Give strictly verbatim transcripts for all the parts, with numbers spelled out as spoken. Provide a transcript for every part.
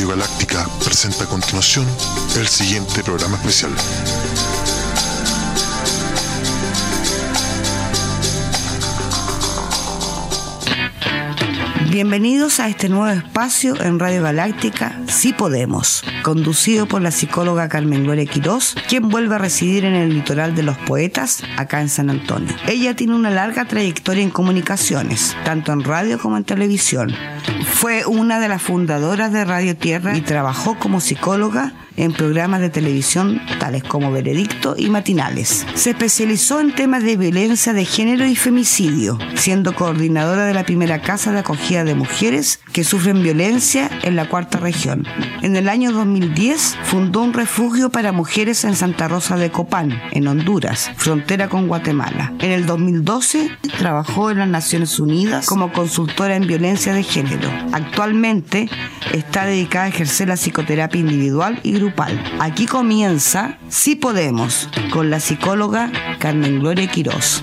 Radio Galáctica presenta a continuación el siguiente programa especial. Bienvenidos a este nuevo espacio en Radio Galáctica, Sí Podemos, conducido por la psicóloga Carmen Gloria Quirós, quien vuelve a residir en el litoral de los poetas, acá en San Antonio. Ella tiene una larga trayectoria en comunicaciones, tanto en radio como en televisión. Fue una de las fundadoras de Radio Tierra y trabajó como psicóloga en programas de televisión tales como Veredicto y Matinales. Se especializó en temas de violencia de género y femicidio, siendo coordinadora de la primera casa de acogida de mujeres que sufren violencia en la cuarta región. En el año dos mil diez fundó un refugio para mujeres en Santa Rosa de Copán, en Honduras, frontera con Guatemala. En el dos mil doce trabajó en las Naciones Unidas como consultora en violencia de género. Actualmente está dedicada a ejercer la psicoterapia individual y grupal. Aquí comienza Sí Podemos con la psicóloga Carmen Gloria Quirós.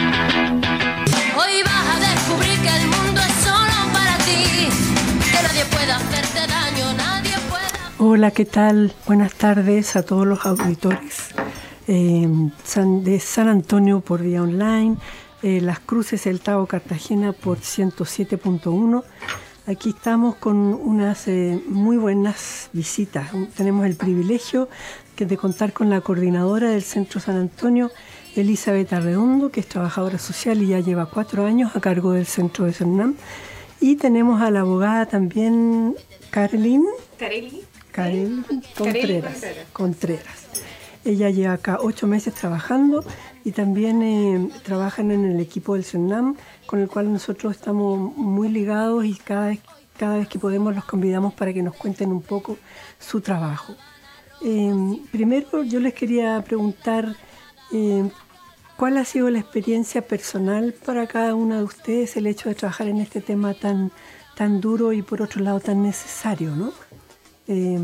Hoy vas a descubrir que el mundo es solo para ti, que nadie puede hacerte daño, nadie puede... Hola, ¿qué tal? Buenas tardes a todos los auditores eh, San, de San Antonio por vía online, eh, Las Cruces, El Tabo, Cartagena por ciento siete punto uno. Aquí estamos con unas eh, muy buenas visitas. Tenemos el privilegio de contar con la coordinadora del Centro San Antonio, Elizabeth Arredondo, que es trabajadora social y ya lleva cuatro años a cargo del Centro de Cernam. Y tenemos a la abogada también, Carolyn Carelli. Carelli Contreras, Contreras. Contreras. Ella lleva acá ocho meses trabajando y también eh, trabajan en el equipo del Cernam, con el cual nosotros estamos muy ligados y cada vez, cada vez que podemos los convidamos para que nos cuenten un poco su trabajo. Eh, primero yo les quería preguntar eh, ¿cuál ha sido la experiencia personal para cada una de ustedes el hecho de trabajar en este tema tan, tan duro y por otro lado tan necesario, ¿no? Eh,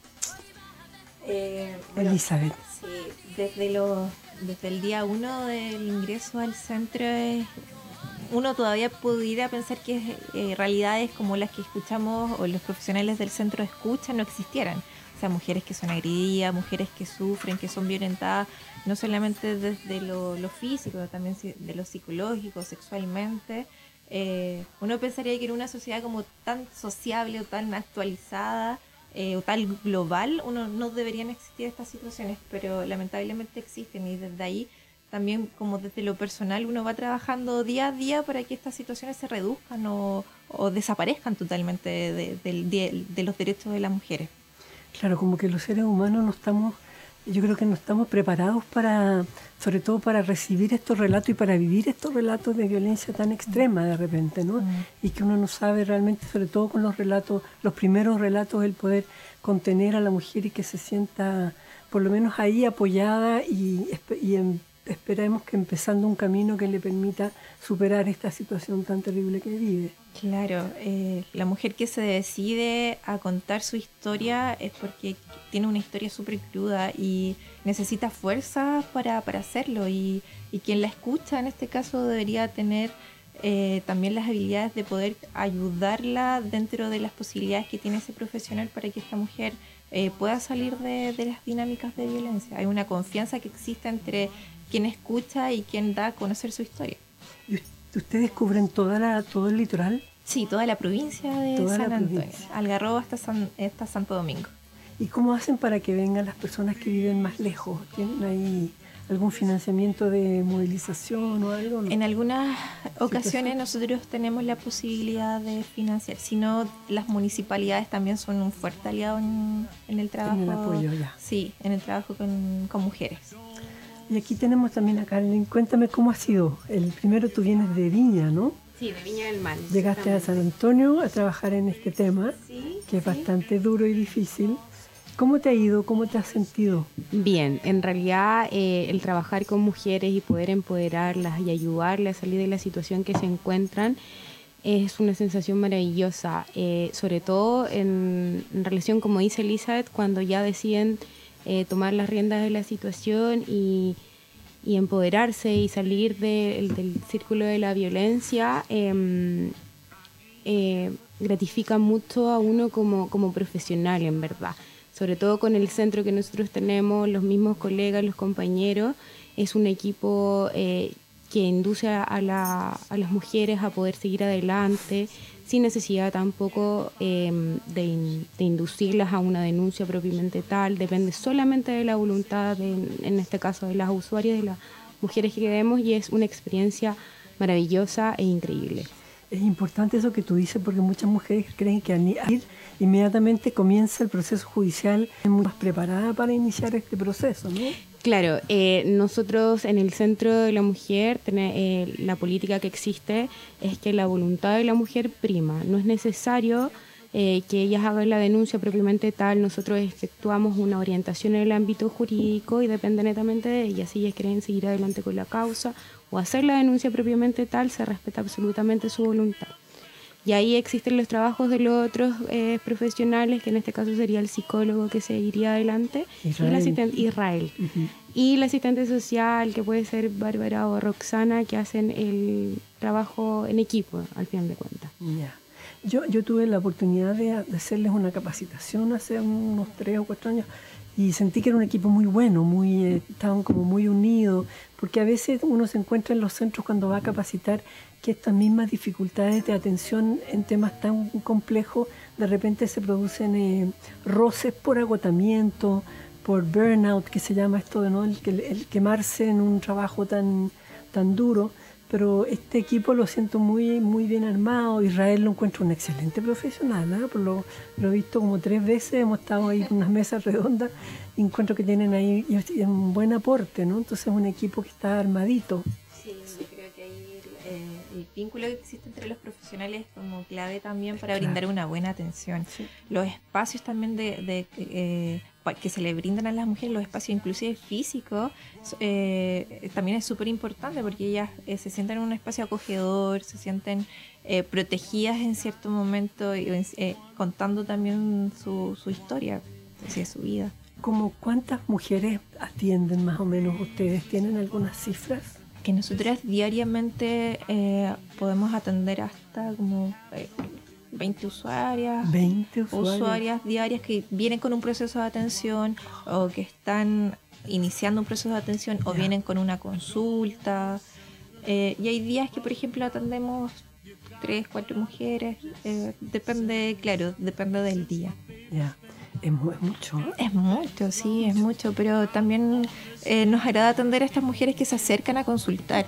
Eh, bueno, Elizabeth. sí, desde, lo, desde el día uno del ingreso al centro, eh, uno todavía pudiera pensar que eh, realidades como las que escuchamos o los profesionales del centro escuchan no existieran. O sea, mujeres que son agredidas, mujeres que sufren, que son violentadas, no solamente desde lo, lo físico, también de lo psicológico, sexualmente. Eh, uno pensaría que en una sociedad como tan sociable o tan actualizada, Eh, o tal global, uno no deberían existir estas situaciones, pero lamentablemente existen y desde ahí también como desde lo personal uno va trabajando día a día para que estas situaciones se reduzcan o, o desaparezcan totalmente de, de, de, de los derechos de las mujeres. Claro, como que los seres humanos no estamos, yo creo que no estamos preparados para, sobre todo para recibir estos relatos y para vivir estos relatos de violencia tan extrema de repente, ¿no? Mm. Y que uno no sabe realmente, sobre todo con los relatos, los primeros relatos, el poder contener a la mujer y que se sienta por lo menos ahí apoyada y, y en, esperemos que empezando un camino que le permita superar esta situación tan terrible que vive. Claro, eh, la mujer que se decide a contar su historia es porque tiene una historia súper cruda y necesita fuerza para, para hacerlo y, y quien la escucha en este caso debería tener eh, también las habilidades de poder ayudarla dentro de las posibilidades que tiene ese profesional para que esta mujer eh, pueda salir de, de las dinámicas de violencia. Hay una confianza que existe entre quien escucha y quien da a conocer su historia. ¿Ustedes cubren toda la, todo el litoral? Sí, toda la provincia de toda San Antonio, provincia. Algarrobo hasta, San, hasta Santo Domingo. ¿Y cómo hacen para que vengan las personas que viven más lejos? ¿Tienen ahí algún financiamiento de movilización o algo? ¿No? En algunas ocasiones nosotros tenemos la posibilidad de financiar, si no, las municipalidades también son un fuerte aliado en, en el trabajo. En el apoyo, ya. Sí, en el trabajo con, con mujeres. Y aquí tenemos también a Carolyn. Cuéntame cómo ha sido. El primero tú vienes de Viña, ¿no? Sí, de Viña del Mar. Llegaste a San Antonio a trabajar en este tema, sí, que es sí. bastante duro y difícil. ¿Cómo te ha ido? ¿Cómo te has sentido? Bien, en realidad eh, el trabajar con mujeres y poder empoderarlas y ayudarlas a salir de la situación que se encuentran es una sensación maravillosa, eh, sobre todo en, en relación, como dice Elizabeth, cuando ya deciden eh, tomar las riendas de la situación y, y empoderarse y salir de, el, del círculo de la violencia. Eh, eh, gratifica mucho a uno como, como profesional, en verdad. Sobre todo con el centro que nosotros tenemos, los mismos colegas, los compañeros, es un equipo eh, que induce a, a, la, a las mujeres a poder seguir adelante, sin necesidad tampoco eh, de, in, de inducirlas a una denuncia propiamente tal. Depende solamente de la voluntad, de, en este caso, de las usuarias, de las mujeres que queremos, y es una experiencia maravillosa e increíble. Es importante eso que tú dices, porque muchas mujeres creen que al ir inmediatamente comienza el proceso judicial, es muy más preparada para iniciar este proceso, ¿no? Claro, eh, nosotros en el Centro de la Mujer, tené, eh, la política que existe es que la voluntad de la mujer prima. No es necesario eh, que ellas hagan la denuncia propiamente tal. Nosotros efectuamos una orientación en el ámbito jurídico y depende netamente de ellas. Si ellas quieren seguir adelante con la causa o hacer la denuncia propiamente tal, se respeta absolutamente su voluntad. Y ahí existen los trabajos de los otros eh, profesionales, que en este caso sería el psicólogo que seguiría adelante, Israel. y el asistente, Israel. Uh-huh. Y la asistente social, que puede ser Bárbara o Roxana, que hacen el trabajo en equipo, al final de cuentas. Yeah. Yo, yo tuve la oportunidad de, de hacerles una capacitación hace unos tres o cuatro años, y sentí que era un equipo muy bueno, muy, eh, estaban como muy unidos, porque a veces uno se encuentra en los centros cuando va a capacitar que estas mismas dificultades de atención en temas tan complejos, de repente se producen eh, roces por agotamiento, por burnout, que se llama esto de no el, el quemarse en un trabajo tan, tan duro. Pero este equipo lo siento muy, muy bien armado. Israel lo encuentro un excelente profesional, ¿eh? Por lo, lo he visto como tres veces, hemos estado ahí en unas mesas redondas y encuentro que tienen ahí un buen aporte, ¿no? Entonces es un equipo que está armadito. Sí, yo creo que ahí el, eh, el vínculo que existe entre los profesionales es como clave también para Claro. brindar una buena atención. Sí. Los espacios también de, de eh, que se le brindan a las mujeres, los espacios inclusive físicos, eh, también es súper importante porque ellas eh, se sienten en un espacio acogedor, se sienten eh, protegidas en cierto momento, y, eh, contando también su, su historia, de su vida. ¿Cómo cuántas mujeres atienden más o menos ustedes? ¿Tienen algunas cifras? Que nosotras diariamente eh, podemos atender hasta como eh, veinte usuarias, veinte usuarias. usuarias diarias que vienen con un proceso de atención o que están iniciando un proceso de atención o Ya. vienen con una consulta. Eh, y hay días que, por ejemplo, atendemos tres, cuatro mujeres. Eh, depende, claro, depende del día. Ya, es, mu- es mucho, ¿eh? Es mucho, sí, es mucho, pero también eh, nos agrada atender a estas mujeres que se acercan a consultar.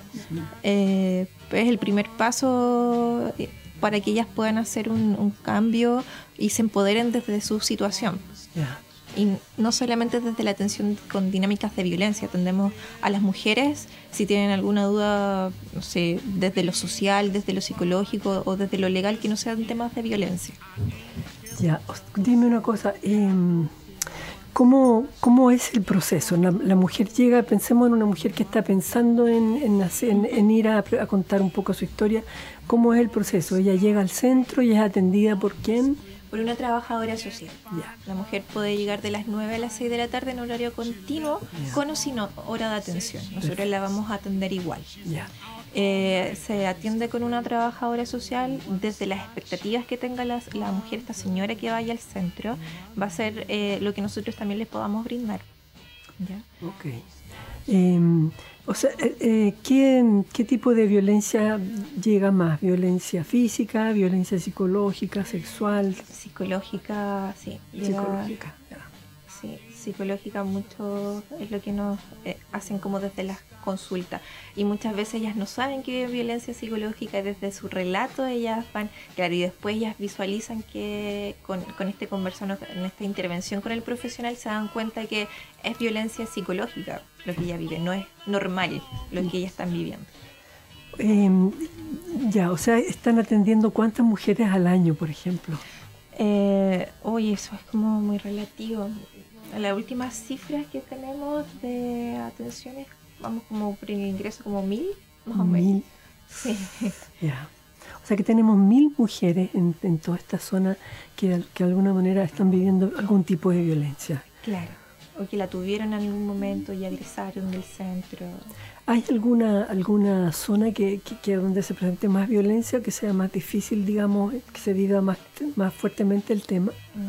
Eh, es el primer paso eh, para que ellas puedan hacer un, un cambio y se empoderen desde su situación. Ya. Y no solamente desde la atención con dinámicas de violencia, atendemos a las mujeres si tienen alguna duda, no sé, desde lo social, desde lo psicológico o desde lo legal que no sean temas de violencia. Ya, os- dime una cosa, eh, ¿cómo, ¿cómo es el proceso? La, la mujer llega, pensemos en una mujer que está pensando en, en, hacer- en- en ir a, a contar un poco su historia. ¿Cómo es el proceso? Ella llega al centro y es atendida por quién. Por una trabajadora social. Ya. La mujer puede llegar de las nueve a las seis de la tarde en horario continuo, Ya. con o sin hora de atención. Nosotros la vamos a atender igual. Ya. Eh, se atiende con una trabajadora social desde las expectativas que tenga la, la mujer, esta señora que vaya al centro, va a ser eh, lo que nosotros también les podamos brindar. ¿Ya? Ok. Eh, o sea, eh, eh, ¿qué, ¿qué tipo de violencia llega más? ¿Violencia física, violencia psicológica, sexual? Psicológica, sí. llega- Psicológica. Ya. Sí, psicológica mucho es lo que nos eh, hacen como desde las consultas. Y muchas veces ellas no saben que es violencia psicológica y desde su relato ellas van, claro, y después ellas visualizan que con, con este conversano, en esta intervención con el profesional se dan cuenta que es violencia psicológica lo que ella vive, no es normal lo que ellas están viviendo. Eh, ya, o sea, están atendiendo cuántas mujeres al año, por ejemplo. Eh, oye, eso es como muy relativo. Las últimas cifras que tenemos de atenciones, vamos como por el ingreso como mil, más o menos. Mil. Sí. Ya. O sea que tenemos mil mujeres en, en toda esta zona que, que de alguna manera están viviendo algún tipo de violencia. Claro. o que la tuvieron en algún momento y egresaron del centro. ¿Hay alguna alguna zona que, que, que donde se presente más violencia, que sea más difícil, digamos, que se viva más, más fuertemente el tema?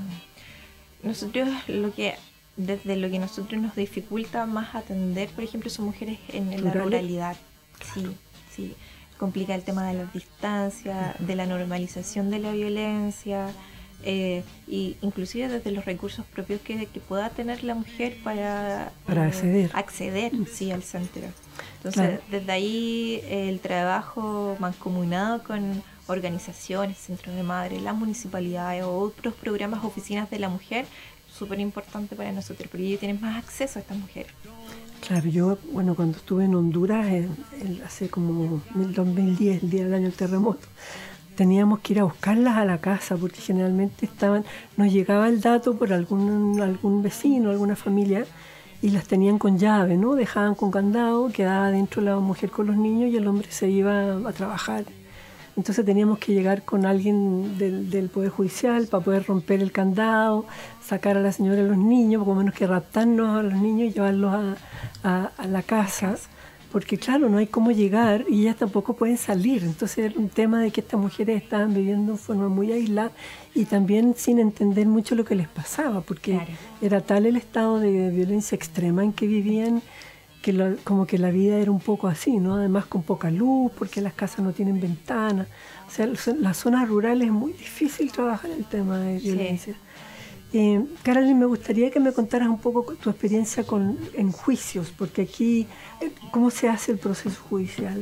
Nosotros, lo que desde lo que nosotros nos dificulta más atender, por ejemplo, son mujeres en, en la ruralidad. Sí, sí. Complica el tema de las distancias, de la normalización de la violencia, eh, y inclusive desde los recursos propios que, que pueda tener la mujer para, para eh, acceder, acceder sí, al centro. Entonces, claro, desde ahí eh, el trabajo mancomunado con organizaciones, centros de madres, las municipalidades o otros programas, oficinas de la mujer, súper importante para nosotros, porque ellos tienen más acceso a estas mujeres. Claro, yo, bueno, cuando estuve en Honduras, en, en, hace como el dos mil diez, el día del año del terremoto, teníamos que ir a buscarlas a la casa, porque generalmente estaban, nos llegaba el dato por algún, algún vecino, alguna familia, y las tenían con llave, ¿no? Dejaban con candado, quedaba dentro la mujer con los niños y el hombre se iba a trabajar. Entonces teníamos que llegar con alguien del, del Poder Judicial para poder romper el candado, sacar a la señora y a los niños, poco menos que raptarnos a los niños y llevarlos a, a, a la casa, porque claro, no hay cómo llegar y ellas tampoco pueden salir. Entonces era un tema de que estas mujeres estaban viviendo de forma muy aislada y también sin entender mucho lo que les pasaba, porque claro, era tal el estado de violencia extrema en que vivían, que lo, como que la vida era un poco así, ¿no? Además con poca luz, porque las casas no tienen ventanas. O sea, las zonas rurales es muy difícil trabajar el tema de violencia. Sí. Eh, Carolyn, me gustaría que me contaras un poco tu experiencia con, en juicios, porque aquí, ¿cómo se hace el proceso judicial?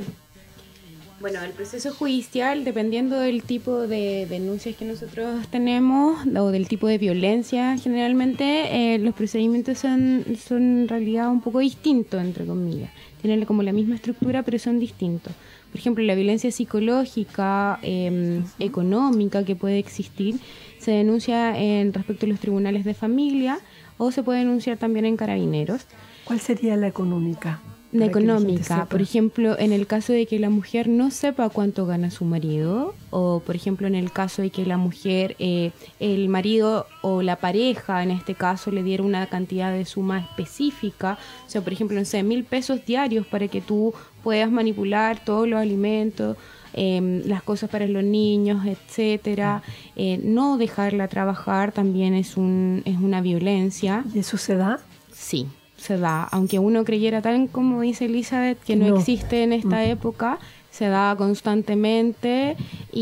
Bueno, el proceso judicial, dependiendo del tipo de denuncias que nosotros tenemos o del tipo de violencia, generalmente eh, los procedimientos son, son en realidad un poco distintos, entre comillas. Tienen como la misma estructura, pero son distintos. Por ejemplo, la violencia psicológica, eh, económica que puede existir, se denuncia en respecto a los tribunales de familia o se puede denunciar también en carabineros. ¿Cuál sería la económica? La económica, por ejemplo, en el caso de que la mujer no sepa cuánto gana su marido, o por ejemplo en el caso de que la mujer, eh, el marido o la pareja en este caso le diera una cantidad de suma específica, o sea, por ejemplo, no sé, mil pesos diarios para que tú puedas manipular todos los alimentos, eh, las cosas para los niños, etcétera, eh, no dejarla trabajar también es un es una violencia. ¿Y eso se da? Sí. Se da, aunque uno creyera, tal como dice Elizabeth, que no, no. existe en esta mm. época, se da constantemente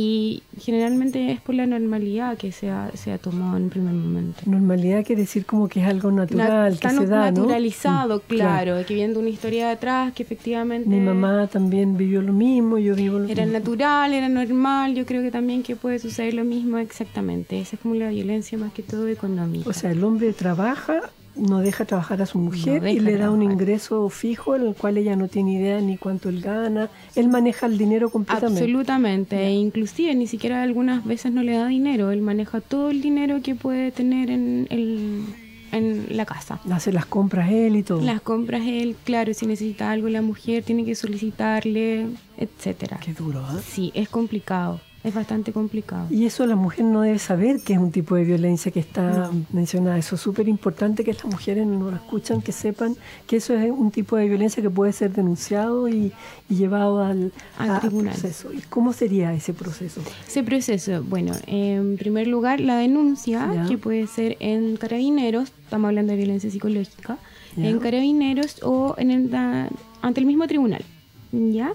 y generalmente es por la normalidad que se ha, se ha tomado en primer momento. Normalidad quiere decir como que es algo natural, Na, que se da, naturalizado, ¿no? claro, claro, que viendo una historia de atrás, que efectivamente... Mi mamá también vivió lo mismo, yo vivo lo era mismo. Era natural, era normal, yo creo que también que puede suceder lo mismo exactamente. Esa es como la violencia más que todo económica. O sea, el hombre trabaja... no deja trabajar a su mujer no y le da trabajar. un ingreso fijo en el cual ella no tiene idea ni cuánto él gana. Él maneja el dinero completamente. Absolutamente, e inclusive ni siquiera algunas veces no le da dinero, él maneja todo el dinero que puede tener en, el, en la casa. Hace las compras él y todo. Las compras él, claro, si necesita algo la mujer tiene que solicitarle, etcétera. Qué duro, ¿eh? Sí, es complicado. Es bastante complicado. Y eso la mujer no debe saber que es un tipo de violencia que está no. mencionada. Eso es súper importante que las mujeres no lo escuchan, que sepan que eso es un tipo de violencia que puede ser denunciado y, y llevado al, al a, tribunal. proceso. ¿Y cómo sería ese proceso? Ese proceso, bueno, en primer lugar la denuncia, ¿ya? Que puede ser en carabineros, estamos hablando de violencia psicológica, ¿ya? En carabineros o en el, ante el mismo tribunal, ¿ya?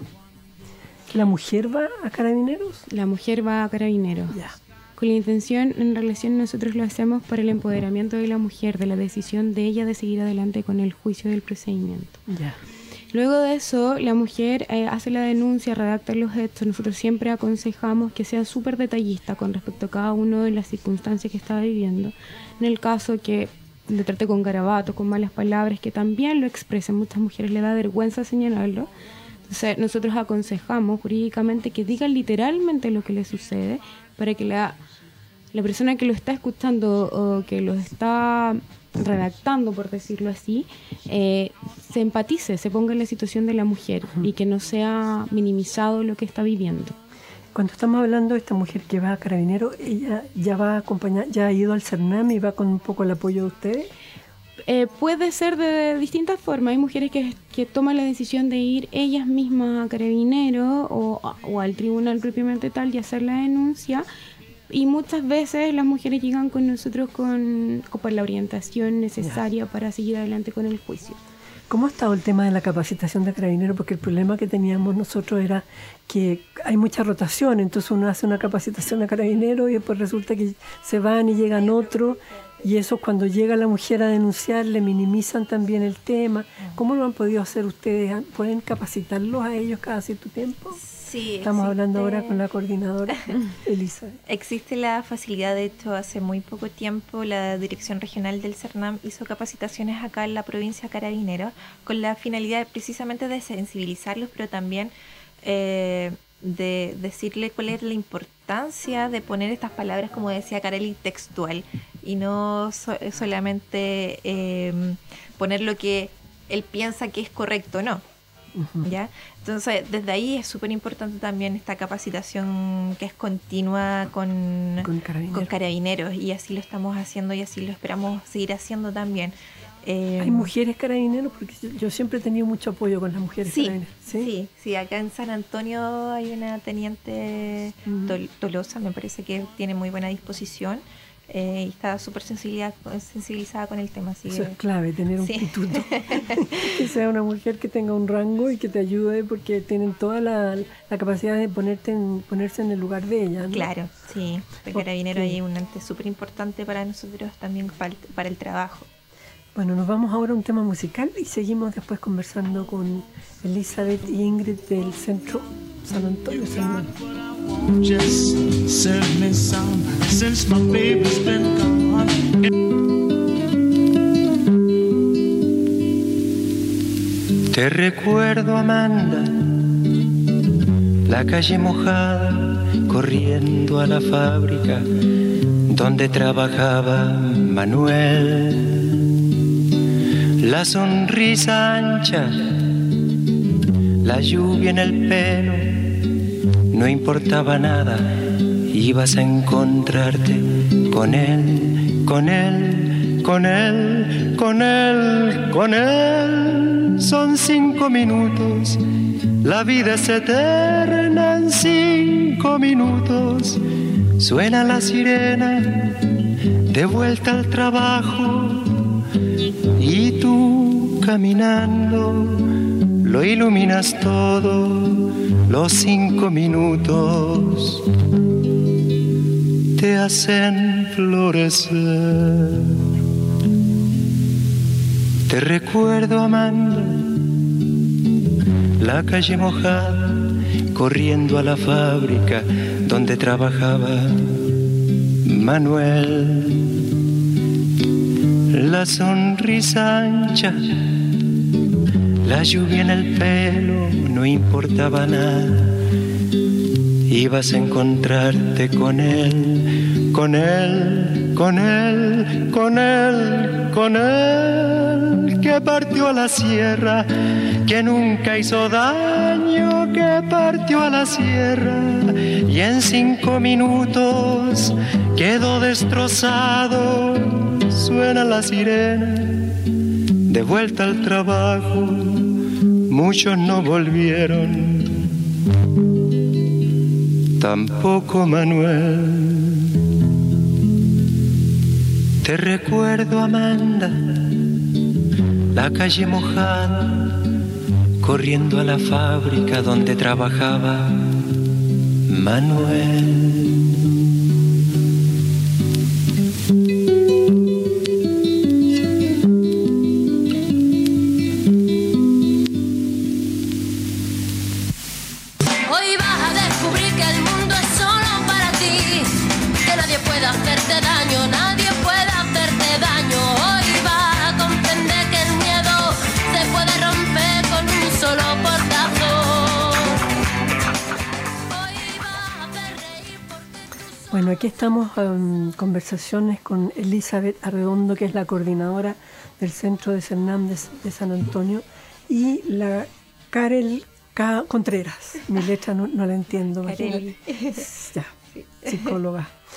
¿La mujer va a carabineros? La mujer va a carabineros. Ya. Con la intención, en relación, nosotros lo hacemos para el empoderamiento de la mujer, de la decisión de ella de seguir adelante con el juicio del procedimiento. Ya. Luego de eso, la mujer eh, hace la denuncia, redacta los hechos. Nosotros siempre aconsejamos que sea súper detallista con respecto a cada una de las circunstancias que está viviendo. En el caso que le trate con garabatos, con malas palabras, que también lo expresen, muchas mujeres le da vergüenza señalarlo. Entonces, nosotros aconsejamos jurídicamente que digan literalmente lo que le sucede para que la, la persona que lo está escuchando o que lo está redactando, por decirlo así, eh, se empatice, se ponga en la situación de la mujer uh-huh. y que no sea minimizado lo que está viviendo. Cuando estamos hablando de esta mujer que va a Carabineros, ella ya va a acompañar, ya ha ido al Cernam y va con un poco el apoyo de ustedes. Eh, puede ser de distintas formas. Hay mujeres que, que toman la decisión de ir ellas mismas a Carabineros o, o al tribunal propiamente tal y hacer la denuncia. Y muchas veces las mujeres llegan con nosotros con, con la orientación necesaria ya. para seguir adelante con el juicio. ¿Cómo ha estado el tema de la capacitación de Carabineros? Porque el problema que teníamos nosotros era que hay mucha rotación, entonces uno hace una capacitación a Carabineros y después resulta que se van y llegan otros, y eso cuando llega la mujer a denunciar le minimizan también el tema. ¿Cómo lo han podido hacer ustedes? ¿Pueden capacitarlos a ellos cada cierto tiempo? Sí, Estamos existe, hablando ahora con la coordinadora, Elisa. Existe la facilidad, de hecho, hace muy poco tiempo la Dirección Regional del CERNAM hizo capacitaciones acá en la provincia de Carabineros con la finalidad precisamente de sensibilizarlos, pero también eh, de decirle cuál es la importancia de poner estas palabras, como decía Carely, textual, y no so- solamente eh, poner lo que él piensa que es correcto, no. Uh-huh. ¿Ya? Entonces, desde ahí es súper importante también esta capacitación que es continua con, con, carabineros. con carabineros, y así lo estamos haciendo y así lo esperamos seguir haciendo también. Eh, ¿Hay mujeres carabineros? Porque yo, yo siempre he tenido mucho apoyo con las mujeres sí, carabineros. ¿Sí? sí, sí, acá en San Antonio hay una teniente uh-huh. Tol- Tolosa, me parece que tiene muy buena disposición. Eh, y está súper sensibilizada con el tema. Así Eso que, es clave, tener un sí. pituto. Que sea una mujer que tenga un rango y que te ayude, porque tienen toda la, la capacidad de ponerte en, ponerse en el lugar de ella, ¿no? Claro, sí. El carabinero ahí es un ente súper importante para nosotros también, para el, para el trabajo. Bueno, nos vamos ahora a un tema musical y seguimos después conversando con Elizabeth y Ingrid del Centro San Antonio San Just send me some since my baby's been gone. Te recuerdo, Amanda, la calle mojada, corriendo a la fábrica donde trabajaba Manuel. La sonrisa ancha, la lluvia en el pelo, no importaba nada, ibas a encontrarte con él, con él, con él, con él, con él. Son cinco minutos, la vida es eterna en cinco minutos. Suena la sirena, de vuelta al trabajo, y tú caminando lo iluminas todo. Los cinco minutos te hacen florecer. Te recuerdo, Amanda, la calle mojada, corriendo a la fábrica donde trabajaba Manuel. La sonrisa ancha, la lluvia en el pelo, no importaba nada, ibas a encontrarte con él, con él, con él, con él, con él, que partió a la sierra, que nunca hizo daño, que partió a la sierra, y en cinco minutos quedó destrozado. Suena la sirena, de vuelta al trabajo, muchos no volvieron, tampoco Manuel. Te recuerdo, Amanda, la calle mojada, corriendo a la fábrica donde trabajaba Manuel. Bueno, aquí estamos en conversaciones con Elizabeth Arredondo, que es la coordinadora del Centro de CERNAM de, de San Antonio, y la Karel K. Contreras. Mi letra no, no la entiendo. Karel. Ya, psicóloga.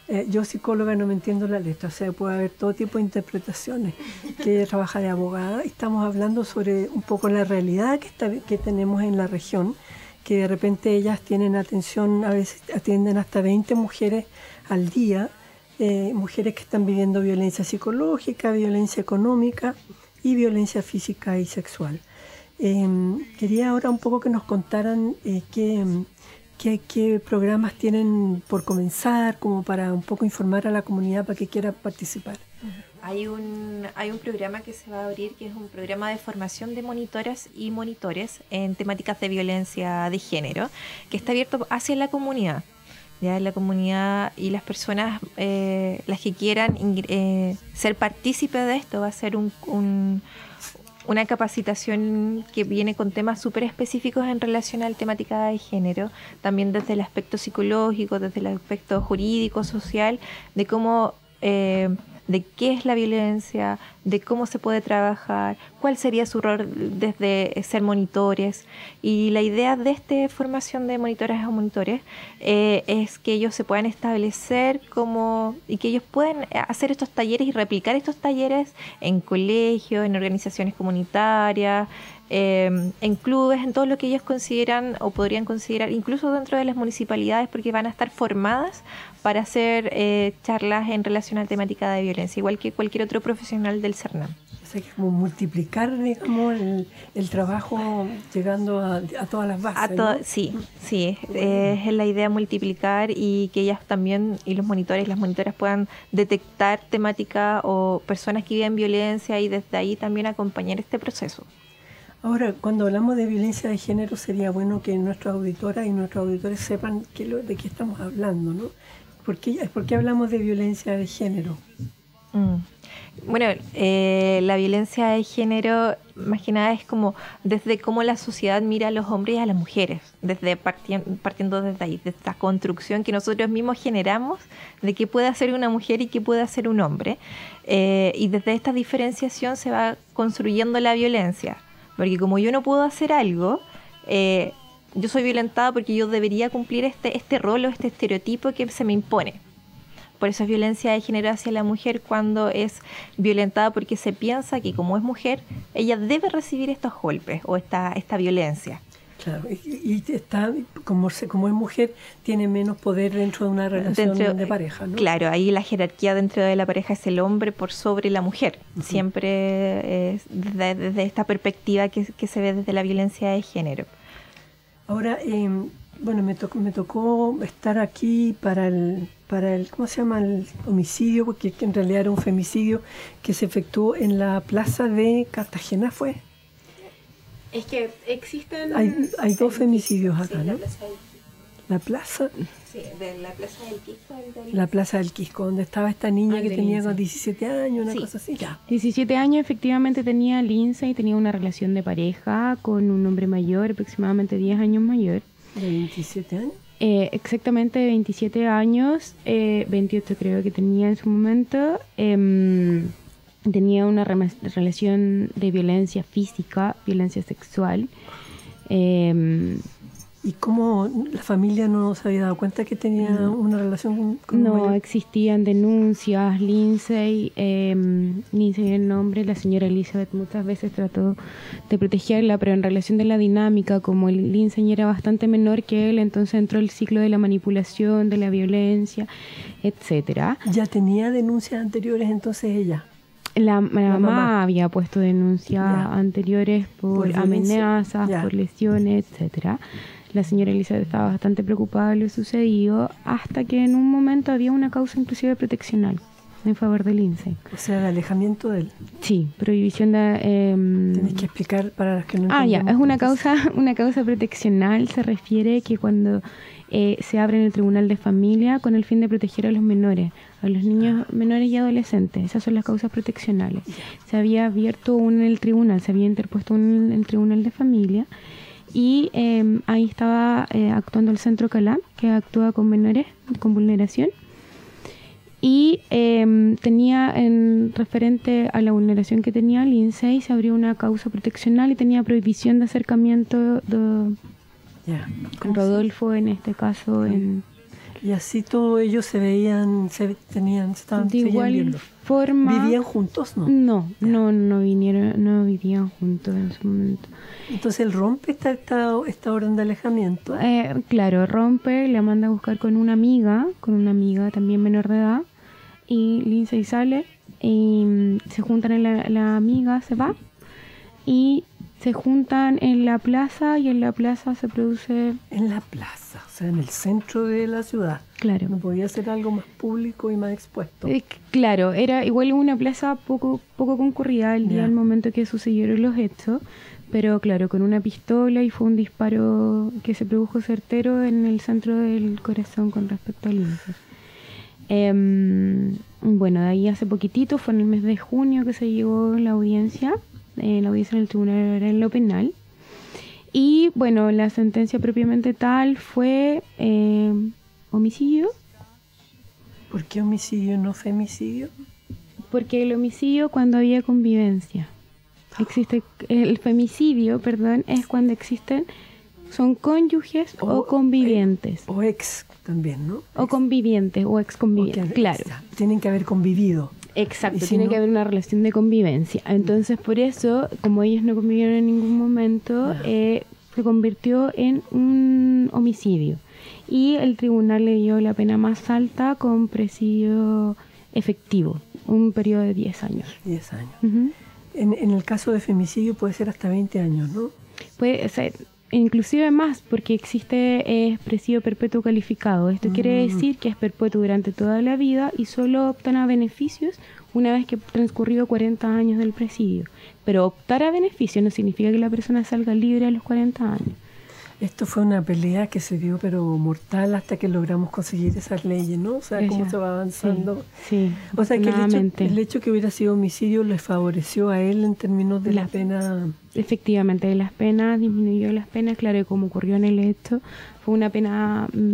eh, yo psicóloga no me entiendo la letra, o sea, puede haber todo tipo de interpretaciones, que ella trabaja de abogada, y estamos hablando sobre un poco la realidad que, está, que tenemos en la región, que de repente ellas tienen atención, a veces atienden hasta veinte mujeres al día, eh, mujeres que están viviendo violencia psicológica, violencia económica y violencia física y sexual. Eh, quería ahora un poco que nos contaran eh, qué, qué, qué programas tienen por comenzar, como para un poco informar a la comunidad para que quiera participar. Hay un, hay un programa que se va a abrir, que es un programa de formación de monitoras y monitores en temáticas de violencia de género, que está abierto hacia la comunidad. Ya la comunidad y las personas, eh, las que quieran eh, ser partícipes de esto, va a ser un, un, una capacitación que viene con temas súper específicos en relación a la temática de género, también desde el aspecto psicológico, desde el aspecto jurídico, social, de cómo... Eh, de qué es la violencia, de cómo se puede trabajar, cuál sería su rol desde ser monitores. Y la idea de esta formación de monitoras o monitores eh, es que ellos se puedan establecer como y que ellos puedan hacer estos talleres y replicar estos talleres en colegios, en organizaciones comunitarias, Eh, en clubes, en todo lo que ellos consideran o podrían considerar, incluso dentro de las municipalidades, porque van a estar formadas para hacer eh, charlas en relación a la temática de violencia, igual que cualquier otro profesional del CERNAM. O sea, que como multiplicar, digamos, el, el trabajo llegando a, a todas las bases. A to- ¿no? Sí, sí, eh, es la idea multiplicar y que ellas también, y los monitores, las monitoras puedan detectar temática o personas que viven violencia y desde ahí también acompañar este proceso. Ahora, cuando hablamos de violencia de género, sería bueno que nuestras auditoras y nuestros auditores sepan qué lo, de qué estamos hablando, ¿no? ¿Por qué, ¿Por qué hablamos de violencia de género? Mm. Bueno, eh, la violencia de género, más que nada, es como desde cómo la sociedad mira a los hombres y a las mujeres, desde partien, partiendo desde ahí, de esta construcción que nosotros mismos generamos de qué puede hacer una mujer y qué puede hacer un hombre. Eh, y desde esta diferenciación se va construyendo la violencia. Porque como yo no puedo hacer algo, eh, yo soy violentada porque yo debería cumplir este, este rol o este estereotipo que se me impone. Por eso es violencia de género hacia la mujer cuando es violentada porque se piensa que como es mujer, ella debe recibir estos golpes o esta, esta violencia. Claro, y, y está, como, se, como es mujer, tiene menos poder dentro de una relación dentro, de pareja, ¿no? Claro, ahí la jerarquía dentro de la pareja es el hombre por sobre la mujer. Uh-huh. Siempre es desde, desde esta perspectiva que, que se ve desde la violencia de género. Ahora, eh, bueno, me tocó, me tocó estar aquí para el, para el, ¿cómo se llama? El homicidio, porque en realidad era un femicidio que se efectuó en la plaza de Cartagena, ¿fue? Es que existen... Hay, hay dos femicidios acá, sí, ¿no? La plaza, del... la plaza... Sí, de la plaza del Quisco. Del... La plaza del Quisco, donde estaba esta niña ah, que tenía Lindsay. diecisiete años, una sí. cosa así. Ya. diecisiete años, efectivamente tenía Lindsay, tenía una relación de pareja con un hombre mayor, aproximadamente diez años mayor. ¿De veintisiete años? Eh, exactamente veintisiete años, eh, veintiocho creo que tenía en su momento. Eh, tenía una re- relación de violencia física, violencia sexual. Eh, ¿Y cómo la familia no se había dado cuenta que tenía no. una relación con, con No, mayor? existían denuncias. Lindsay, eh, Lindsay el nombre, la señora Elizabeth muchas veces trató de protegerla, pero en relación de la dinámica, como el Lindsay era bastante menor que él, entonces entró el ciclo de la manipulación, de la violencia, etcétera. ¿Ya tenía denuncias anteriores entonces ella? La, la, la mamá, mamá había puesto denuncias ya. anteriores por, por amenazas, ya. por lesiones, etcétera. La señora Elizabeth estaba bastante preocupada de lo sucedido, hasta que en un momento había una causa inclusive proteccional en favor de Lindsay. O sea, de alejamiento de él. Sí, prohibición de... Eh, Tienes que explicar para los que no Ah, ya, es una entonces. causa, una causa proteccional, se refiere que cuando eh, se abre en el Tribunal de Familia con el fin de proteger a los menores, a los niños menores y adolescentes. Esas son las causas proteccionales. Se había abierto una en el tribunal, se había interpuesto una en el Tribunal de Familia, y eh, ahí estaba eh, actuando el Centro Calá, que actúa con menores con vulneración, y eh, tenía en referente a la vulneración que tenía Lindsay, se abrió una causa proteccional y tenía prohibición de acercamiento de, yeah. con Rodolfo, en este caso en Y así todos ellos se veían, se tenían, se estaban De igual viendo. forma. ¿Vivían juntos? No. No, no, no vinieron, no vivían juntos en su momento. Entonces él rompe esta, esta, esta orden de alejamiento. Eh, claro, rompe, la manda a buscar con una amiga, con una amiga también menor de edad, y Lindsay sale, y mm, se juntan en la, la amiga, se va, y se juntan en la plaza, y en la plaza se produce... En la plaza, o sea, en el centro de la ciudad. Claro. No podía ser algo más público y más expuesto. Eh, claro, era igual una plaza poco, poco concurrida el día Ya. al momento que sucedieron los hechos, pero claro, con una pistola, y fue un disparo que se produjo certero en el centro del corazón con respecto al Lindsay. Eh, bueno, de ahí hace poquitito, fue en el mes de junio que se llegó la audiencia, eh, la audiencia en el tribunal era en lo penal, y bueno, la sentencia propiamente tal fue eh, homicidio. ¿Por qué homicidio no femicidio? Porque el homicidio cuando había convivencia. Existe el femicidio, perdón, es cuando existen, son cónyuges o, O- convivientes. O ex también, ¿no? O convivientes o ex convivientes, Porque, claro. exacto, tienen que haber convivido. Exacto, Y si tiene no- que haber una relación de convivencia. Entonces, por eso, como ellos no convivieron en ningún momento, Ya. eh, se convirtió en un homicidio. Y el tribunal le dio la pena más alta con presidio efectivo, un periodo de diez años. diez años. Ujú. En, en el caso de femicidio puede ser hasta veinte años, ¿no? Puede ser inclusive más, porque existe eh, presidio perpetuo calificado. Esto quiere decir que es perpetuo durante toda la vida y solo optan a beneficios una vez que transcurrido cuarenta años del presidio. Pero optar a beneficios no significa que la persona salga libre a los cuarenta años. Esto fue una pelea que se dio pero mortal hasta que logramos conseguir esas leyes, ¿no? O sea, cómo Ella- se va avanzando. Sí, O sea, que el hecho, afortunadamente. el hecho que hubiera sido homicidio le favoreció a él en términos de la, La- pena. Efectivamente, las penas, disminuyó las penas, claro, y como ocurrió en el hecho, fue una pena, mm,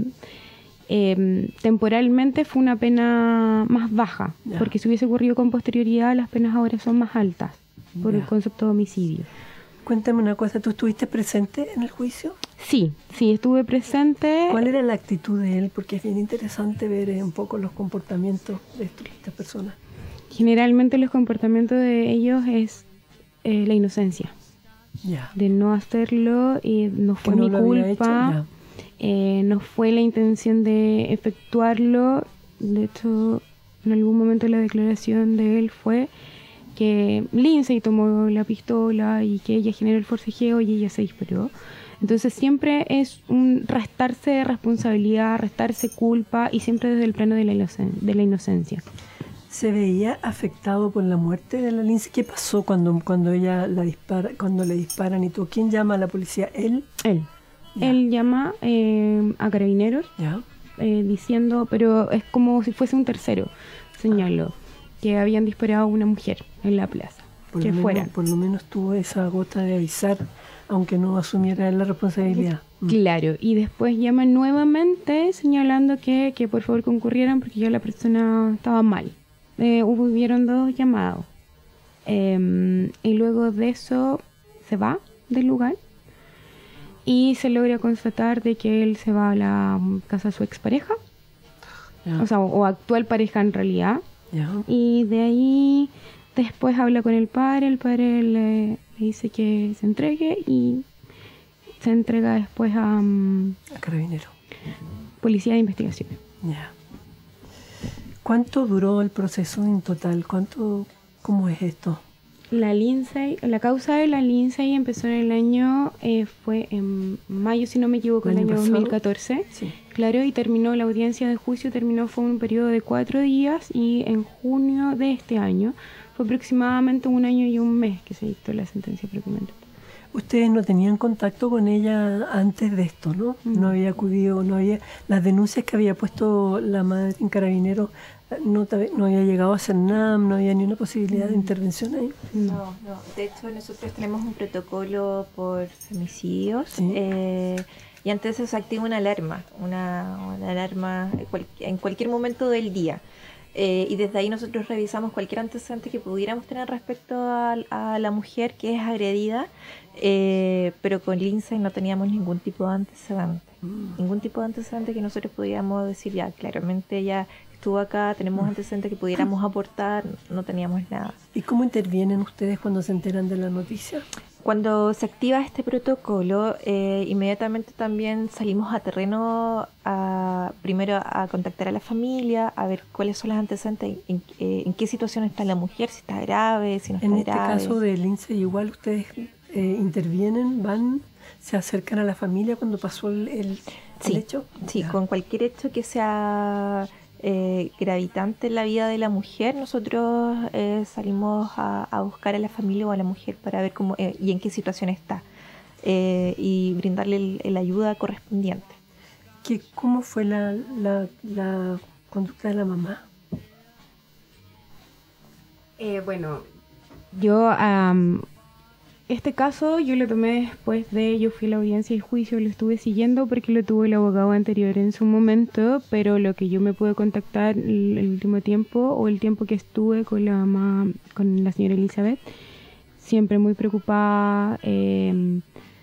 eh, temporalmente fue una pena más baja, Ya. porque si hubiese ocurrido con posterioridad, las penas ahora son más altas, por Ya. el concepto de homicidio. Cuéntame una cosa, ¿tú estuviste presente en el juicio? Sí, sí, estuve presente. ¿Cuál era la actitud de él? Porque es bien interesante ver eh, un poco los comportamientos de esto- estas personas. Generalmente los comportamientos de ellos es eh, la inocencia, Ya. de no hacerlo, y no fue Que no mi lo había culpa. hecho, ya. Eh, no fue la intención de efectuarlo. De hecho, en algún momento la declaración de él fue que Lindsay tomó la pistola y que ella generó el forcejeo y ella se disparó. Entonces siempre es un restarse de responsabilidad, restarse culpa, y siempre desde el plano de la, inocen- de la inocencia. ¿Se veía afectado por la muerte de la Lindsay? ¿Qué pasó cuando, cuando ella la dispara, cuando le disparan y tú? ¿Quién llama a la policía? ¿Él? Él. Ya. Él llama eh, a carabineros Ya. eh, diciendo, pero es como si fuese un tercero, señaló, que habían disparado a una mujer en la plaza. Por que lo menos, fueran. por lo menos tuvo esa gota de avisar, aunque no asumiera él la responsabilidad. Mm. Claro, y después llaman nuevamente señalando que, que por favor concurrieran porque ya la persona estaba mal. Eh, hubieron dos llamados. Eh, y luego de eso se va del lugar y se logra constatar de que él se va a la mm, casa de su expareja, Ya. o sea, o, o actual pareja en realidad. Ya. Y de ahí después habla con el padre, el padre le, le dice que se entregue y se entrega después a um, A carabinero. policía de investigación. Ya. ¿Cuánto duró el proceso en total? ¿Cuánto, cómo es esto? La Lindsay, la causa de la Lindsay empezó en el año, eh, fue en mayo, si no me equivoco, ¿El el año año pasado? dos mil catorce. Sí. Claro, y terminó la audiencia de juicio, terminó, fue un periodo de cuatro días, y en junio de este año fue aproximadamente un año y un mes que se dictó la sentencia propiamente. Ustedes no tenían contacto con ella antes de esto, ¿no? Mm. No había acudido, no había... Las denuncias que había puesto la madre en Carabineros no, te- no había llegado a hacer nada, no había ni una posibilidad de intervención ahí. No, no. De hecho, nosotros tenemos un protocolo por femicidios. Sí. eh, y antes de eso se activa una alarma, una, una alarma en cual- en cualquier momento del día. Eh, y desde ahí nosotros revisamos cualquier antecedente que pudiéramos tener respecto a, a la mujer que es agredida, eh, pero con Lindsay no teníamos ningún tipo de antecedente. Mm. Ningún tipo de antecedente que nosotros pudiéramos decir, ya, claramente ella estuvo acá, tenemos mm. antecedentes que pudiéramos aportar, no teníamos nada. ¿Y cómo intervienen ustedes cuando se enteran de la noticia? Cuando se activa este protocolo, eh, inmediatamente también salimos a terreno, a, primero a contactar a la familia, a ver cuáles son los antecedentes, en, eh, en qué situación está la mujer, si está grave, si no está grave. En este caso de Lindsay, igual ustedes eh, intervienen, van, se acercan a la familia cuando pasó el, el, sí, el hecho. Sí, ya. Con cualquier hecho que sea eh, gravitante en la vida de la mujer, nosotros eh, salimos a, a buscar a la familia o a la mujer para ver cómo eh, y en qué situación está eh, y brindarle el, el ayuda correspondiente. ¿Qué, ¿Cómo fue la, la, la conducta de la mamá? Eh, bueno, yo um, este caso yo lo tomé después de, yo fui a la audiencia y juicio, lo estuve siguiendo porque lo tuvo el abogado anterior en su momento, pero lo que yo me pude contactar el, el último tiempo o el tiempo que estuve con la mamá, con la señora Elizabeth, siempre muy preocupada, eh,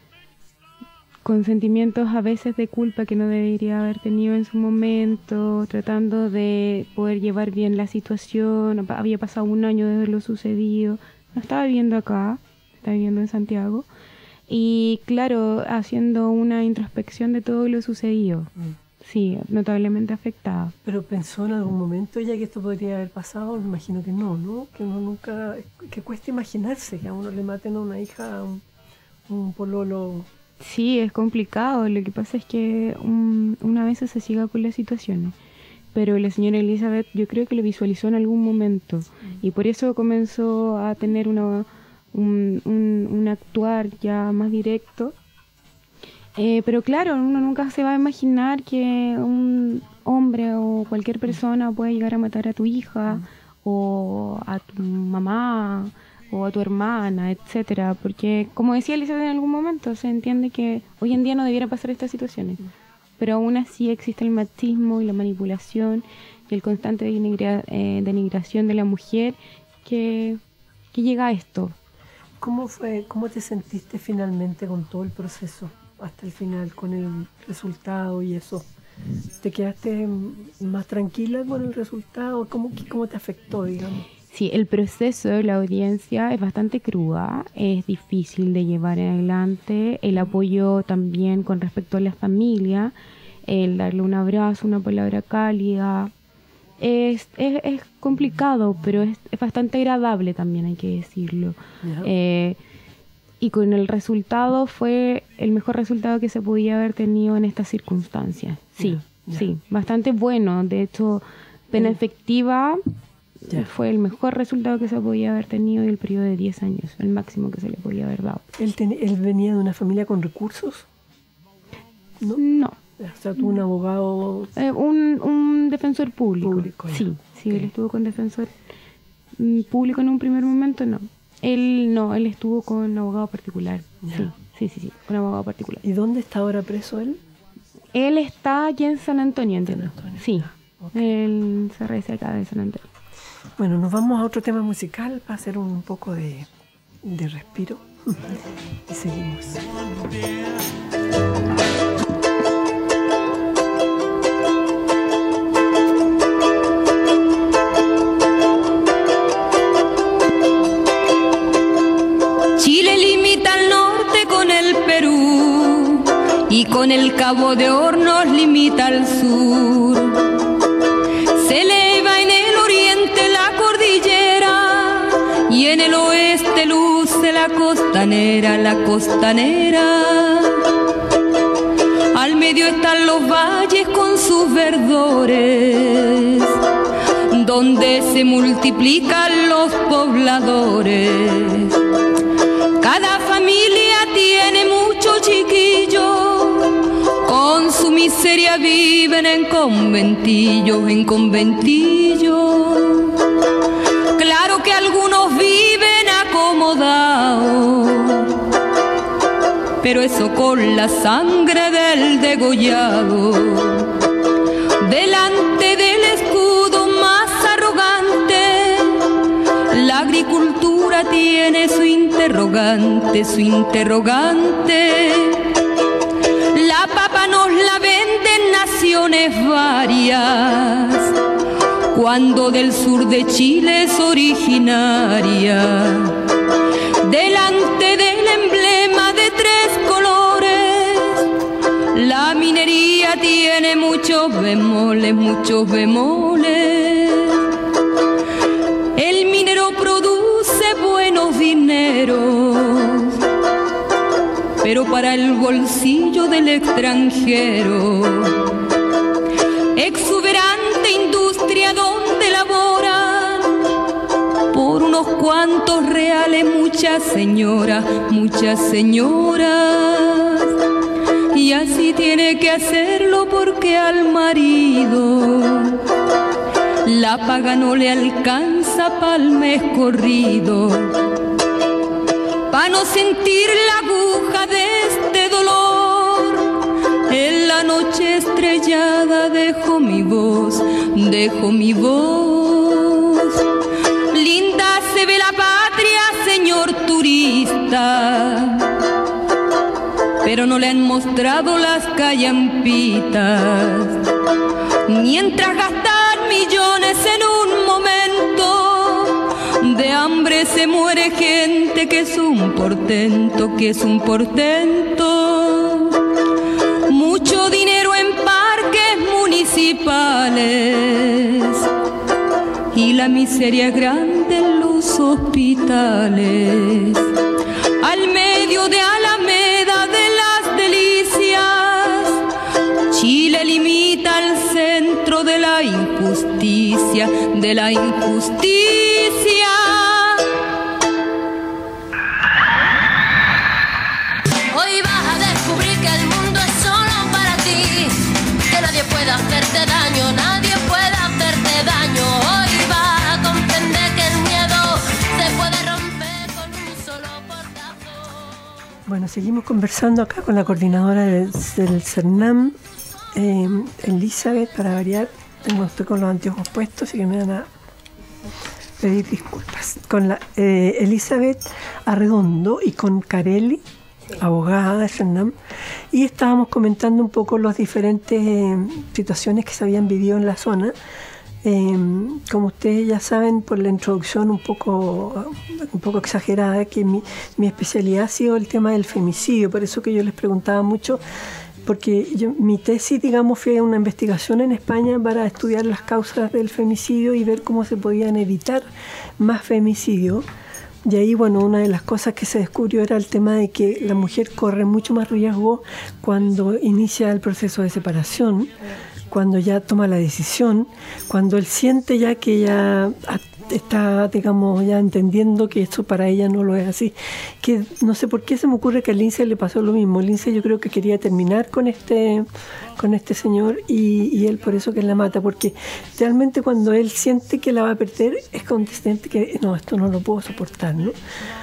con sentimientos a veces de culpa que no debería haber tenido en su momento, tratando de poder llevar bien la situación. Había pasado un año desde lo sucedido, no estaba viviendo acá, estaba viviendo en Santiago, y claro, haciendo una introspección de todo lo sucedido. Mm. Sí, notablemente afectada. ¿Pero pensó en algún momento ella que esto podría haber pasado? Me imagino que no, ¿no? Que uno nunca, que cuesta imaginarse que a uno le maten a una hija, un, un pololo. Sí, es complicado. Lo que pasa es que un, una vez se siga con las situaciones. Pero la señora Elizabeth yo creo que lo visualizó en algún momento. Mm. Y por eso comenzó a tener una, un, un, un actuar ya más directo. Eh, pero claro, uno nunca se va a imaginar que un hombre o cualquier persona puede llegar a matar a tu hija mm. o a tu mamá o a tu hermana, etcétera, porque como decía Elizabeth en algún momento, se entiende que hoy en día no debiera pasar estas situaciones, mm. pero aún así existe el machismo y la manipulación y el constante denigra, eh, denigración de la mujer que, que llega a esto. ¿Cómo fue, cómo te sentiste finalmente con todo el proceso hasta el final, con el resultado y eso? ¿Te quedaste más tranquila con el resultado? ¿Cómo, cómo te afectó, digamos? Sí, el proceso de la audiencia es bastante cruda, es difícil de llevar adelante. El apoyo también con respecto a la familia, el darle un abrazo, una palabra cálida, es, es, es complicado, pero es, es bastante agradable también, hay que decirlo. Yeah. Eh, y con el resultado fue el mejor resultado que se podía haber tenido en estas circunstancias. Sí, yeah. sí, bastante bueno. De hecho, pena yeah. efectiva... Yeah. Fue el mejor resultado que se podía haber tenido en el periodo de diez años, el máximo que se le podía haber dado. ¿Él, ten, él venía de una familia con recursos? No. No. O sea, tú un abogado... Eh, un, un defensor público. Público, yeah. Sí, sí, okay. Él estuvo con defensor público en un primer momento, no. Él no, él estuvo con abogado particular. Yeah. Sí, sí, sí, sí, con abogado particular. ¿Y dónde está ahora preso él? Él está aquí en San Antonio, entiendo. San Antonio. Sí, okay. Él se reza acá de San Antonio. Bueno, nos vamos a otro tema musical para hacer un poco de, de respiro y seguimos. Chile limita al norte con el Perú y con el Cabo de Hornos limita al sur. Se eleva en el oriente la cordillera y en el oeste luce la costanera, la costanera. Al medio están los valles con sus verdores, donde se multiplican los pobladores. Cada familia tiene muchos chiquillos, con su miseria viven en conventillos, en conventillos. Claro que algunos viven acomodados, pero eso con la sangre del degollado. Delante del escudo más arrogante agricultura tiene su interrogante, su interrogante. La papa nos la venden naciones varias, cuando del sur de Chile es originaria. Delante del emblema de tres colores, la minería tiene muchos bemoles, muchos bemoles. El minero produce buenos dineros, pero para el bolsillo del extranjero. Exuberante industria donde laboran por unos cuantos reales muchas señoras, muchas señoras. Y así tiene que hacerlo porque al marido la paga no le alcanza pa'l mes corrido. Pa' no sentir la aguja de este dolor, en la noche estrellada dejo mi voz, dejo mi voz. Linda se ve la patria, señor turista, pero no le han mostrado las callampitas. Mientras gastar millones en un momento, de hambre se muere gente, que es un portento, que es un portento. Mucho dinero en parques municipales y la miseria grande en los hospitales. Al medio de Alameda de las Delicias, Chile limita al centro de la injusticia, de la injusticia. Hoy vas a descubrir que el mundo es solo para ti, que nadie puede hacerte daño, nadie puede hacerte daño. Hoy vas a comprender que el miedo se puede romper con un solo portazo. Bueno, seguimos conversando acá con la coordinadora del, del CERNAM, eh, Elizabeth, para variar. Tengo, estoy con los anteojos puestos, así que me van a pedir disculpas. Con la eh, Elizabeth Arredondo y con Carelli, abogada de CERNAM, y estábamos comentando un poco las diferentes eh, situaciones que se habían vivido en la zona. Eh, como ustedes ya saben por la introducción un poco, un poco exagerada, que mi, mi especialidad ha sido el tema del femicidio, por eso que yo les preguntaba mucho, porque yo, mi tesis, digamos, fue una investigación en España para estudiar las causas del femicidio y ver cómo se podían evitar más femicidios. Y ahí, bueno, una de las cosas que se descubrió era el tema de que la mujer corre mucho más riesgo cuando inicia el proceso de separación, cuando ya toma la decisión, cuando él siente ya que ya está, digamos, ya entendiendo que esto para ella no lo es así. Que no sé por qué se me ocurre que a Lince le pasó lo mismo. Lince yo creo que quería terminar con este, con este señor y, y él por eso que la mata, porque realmente cuando él siente que la va a perder es consciente que no, esto no lo puedo soportar, ¿no?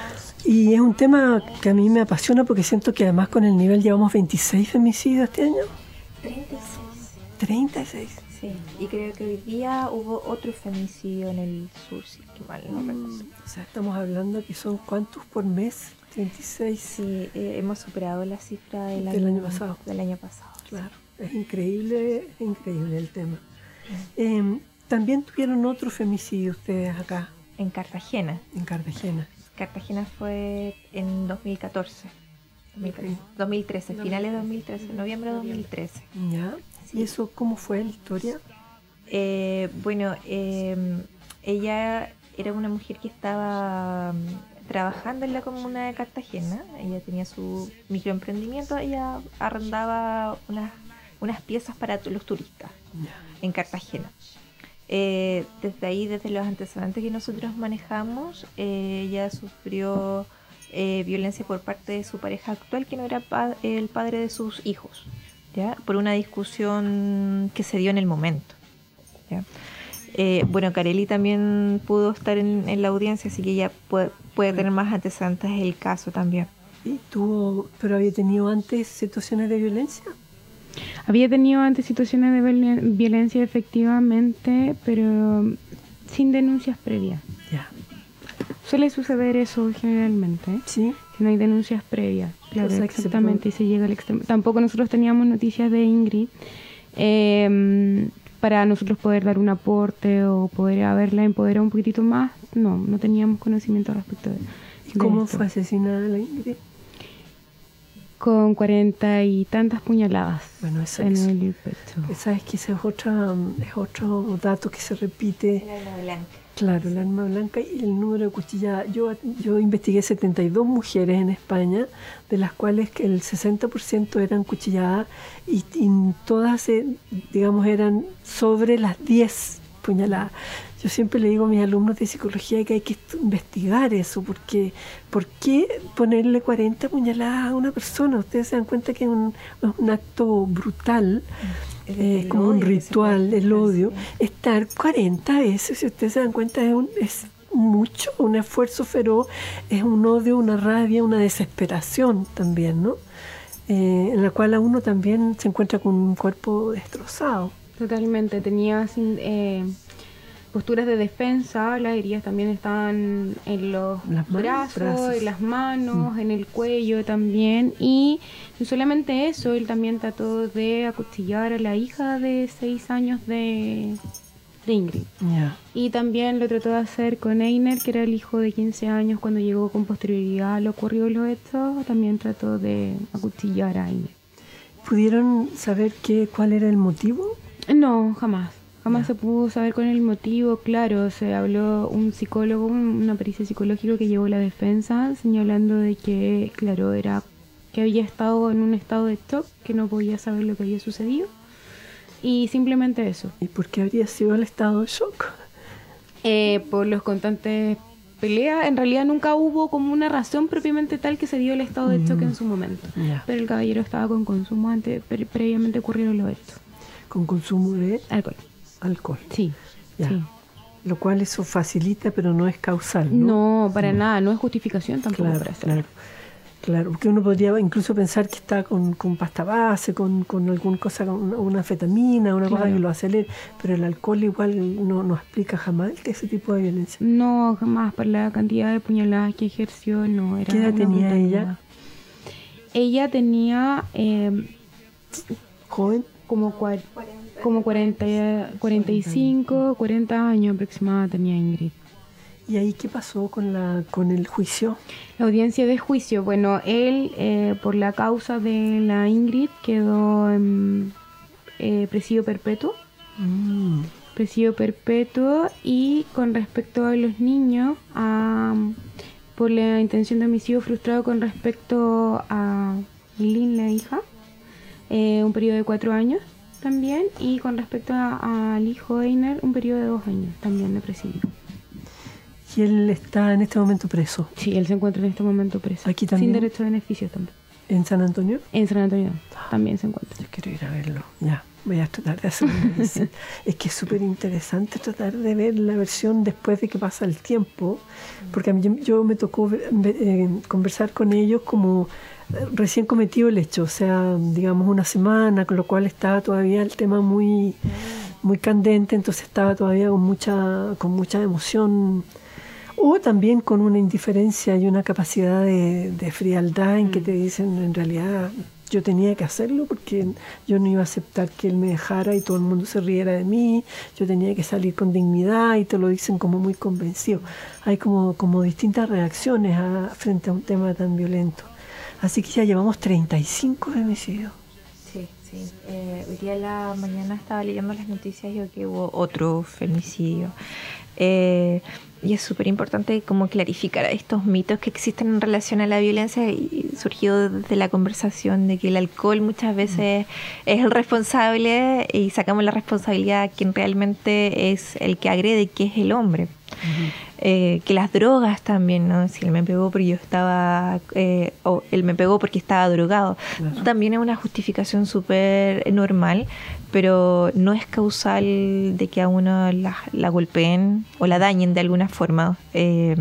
Y es un tema que a mí me apasiona porque siento que además con el nivel llevamos veintiséis femicidios este año. treinta y seis. treinta y seis. Sí, y creo que hoy día hubo otro femicidio en el sur, si que mal no recuerdo. Mm, o sea, estamos hablando que son ¿cuántos por mes? treinta y seis. Sí, eh, hemos superado la cifra del, del año, año pasado. Del año pasado. Claro, sí. Es increíble, es increíble el tema. Sí. Eh, También tuvieron otro femicidio ustedes acá. En Cartagena. En Cartagena. Cartagena fue en dos mil catorce. dos mil trece, finales de dos mil trece, noviembre de dos mil trece. Ya. ¿Y eso cómo fue la historia? Eh, bueno, eh, ella era una mujer que estaba um, trabajando en la comuna de Cartagena. Ella tenía su microemprendimiento. Ella arrendaba unas, unas piezas para los turistas yeah. en Cartagena. Eh, desde ahí, desde los antecedentes que nosotros manejamos, eh, ella sufrió eh, violencia por parte de su pareja actual, que no era pa- el padre de sus hijos. ¿Ya? Por una discusión que se dio en el momento. ¿Ya? Eh, bueno, Carelli también pudo estar en, en la audiencia, así que ella puede, puede tener más antecedentes del caso también. ¿Y tuvo, pero había tenido antes situaciones de violencia? Había tenido antes situaciones de violen- violencia efectivamente, pero sin denuncias previas. Ya. suele suceder eso generalmente. ¿eh? Sí. Que no hay denuncias previas. Claro, O sea, que se exactamente. puede- Y se llega al extremo. Tampoco nosotros teníamos noticias de Ingrid eh, para nosotros poder dar un aporte o poder haberla empoderado un poquitito más. No, no teníamos conocimiento al respecto de, ¿Y de cómo esto. fue asesinada la Ingrid? Con cuarenta y tantas puñaladas Bueno, esa en es- el pecho. Sabes que ese es, otra, es otro dato que se repite. El alma blanca. Claro, el arma blanca y el número de cuchilladas. Yo, yo investigué setenta y dos mujeres en España, de las cuales que el sesenta por ciento eran cuchilladas y, y todas, eh, digamos, eran sobre las diez puñaladas. Yo siempre le digo a mis alumnos de psicología que hay que estu- investigar eso, porque ¿por qué ponerle cuarenta puñaladas a una persona? Ustedes se dan cuenta que es un, es un acto brutal. Es Eh, el como un odio que se ritual, puede el odio, ejercer. estar cuarenta veces, si ustedes se dan cuenta, es, un, es mucho, un esfuerzo feroz, es un odio, una rabia, una desesperación también, ¿no? Eh, en la cual a uno también se encuentra con un cuerpo destrozado. Totalmente, tenía sin- eh, posturas de defensa, las heridas también estaban en los Las manos, brazos, brazos. en las manos, en el cuello también. Y no solamente eso, él también trató de acuchillar a la hija de seis años de, de Ingrid. Ya. Y también lo trató de hacer con Einer, que era el hijo de quince años, cuando llegó con posterioridad a lo ocurrido los hechos, también trató de acuchillar a Einer. ¿Pudieron saber qué, cuál era el motivo? No, jamás. Jamás se pudo saber con el motivo, claro, se habló un psicólogo, un- una pericia psicológica que llevó la defensa, señalando de que, claro, era que había estado en un estado de shock, que no podía saber lo que había sucedido, y simplemente eso. ¿Y por qué habría sido el estado de shock? Eh, por los constantes peleas, en realidad nunca hubo como una razón propiamente tal que se dio el estado de shock en su momento, Ya. pero el caballero estaba con consumo antes, pre- previamente ocurrieron los hechos. Con consumo de Alcohol, alcohol. sí, Ya. sí. Lo cual eso facilita, pero no es causal, ¿no? No, para nada, no es justificación tampoco Claro, para hacerlo. claro. Claro, porque uno podría incluso pensar que está con, con pasta base, con, con alguna cosa, con una, una anfetamina, una cosa Claro. que lo acelere, pero el alcohol igual no, no explica jamás ese tipo de violencia. No, jamás, por la cantidad de puñaladas que ejerció, no era. ¿Qué edad una tenía brutalidad. ella? Ella tenía eh, ¿Joven? como, cua- como cuarenta, cuarenta y cinco, cuarenta años aproximadamente tenía Ingrid. ¿Y ahí qué pasó con, la, con el juicio? La audiencia de juicio, bueno, él eh, por la causa de la Ingrid quedó en eh, presidio perpetuo. Mm. Presidio perpetuo y con respecto a los niños, a, por la intención de homicidio frustrado con respecto a Lynn, la hija, eh, un periodo de cuatro años también, y con respecto a- al hijo Einer, un periodo de dos años también de presidio. Y él está en este momento preso. Sí, él se encuentra en este momento preso. ¿Aquí también? Sin derecho a beneficio también. ¿En San Antonio? En San Antonio también se encuentra. Yo quiero ir a verlo. Ya, voy a tratar de hacer una visita. Es que es súper interesante tratar de ver la versión después de que pasa el tiempo, porque a mí, yo, yo me tocó ver- ver, eh, conversar con ellos como eh, recién cometido el hecho, o sea, digamos una semana, con lo cual estaba todavía el tema muy, muy candente, entonces estaba todavía con mucha, con mucha emoción. O también con una indiferencia y una capacidad de, de frialdad en que te dicen, en realidad, yo tenía que hacerlo porque yo no iba a aceptar que él me dejara y todo el mundo se riera de mí, yo tenía que salir con dignidad y te lo dicen como muy convencido. Hay como, como distintas reacciones a- frente a un tema tan violento. Así que ya llevamos treinta y cinco femicidios. Sí, sí. Eh, hoy día en la mañana estaba leyendo las noticias y yo que hubo otro femicidio. Eh, y es súper importante como clarificar estos mitos que existen en relación a la violencia, y surgió desde la conversación de que el alcohol muchas veces es el responsable y sacamos la responsabilidad a quien realmente es el que agrede, que es el hombre. Eh, que las drogas también, ¿no? Si él me pegó porque yo estaba, eh, o él me pegó porque estaba drogado, Claro. también es una justificación súper normal, pero no es causal de que a uno la, la golpeen o la dañen de alguna forma. Eh,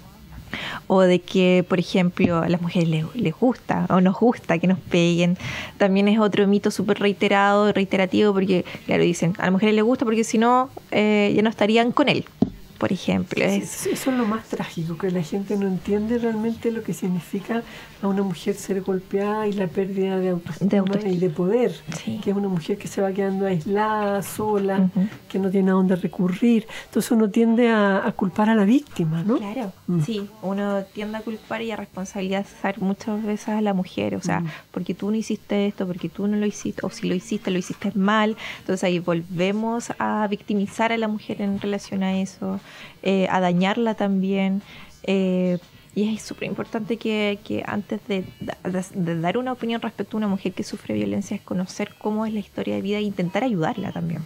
o de que, por ejemplo, a las mujeres les, les gusta o nos gusta que nos peguen. También es otro mito súper reiterado, reiterativo, porque, claro, dicen, a las mujeres les gusta porque si no, eh, ya no estarían con él. por ejemplo. Sí, Es, eso es lo más trágico, que la gente no entiende realmente lo que significa a una mujer ser golpeada y la pérdida de autoestima, De autoestima. y de poder, Sí. que es una mujer que se va quedando aislada, sola, Ujú. que no tiene a dónde recurrir. Entonces uno tiende a, a culpar a la víctima, ¿no? Claro, Mm. sí, uno tiende a culpar y a responsabilizar muchas veces a la mujer, o sea, Mm. porque tú no hiciste esto, porque tú no lo hiciste, o si lo hiciste, lo hiciste mal. Entonces ahí volvemos a victimizar a la mujer en relación a eso, eh, a dañarla también. eh, y es súper importante que, que antes de, de, de dar una opinión respecto a una mujer que sufre violencia, es conocer cómo es la historia de vida e intentar ayudarla también.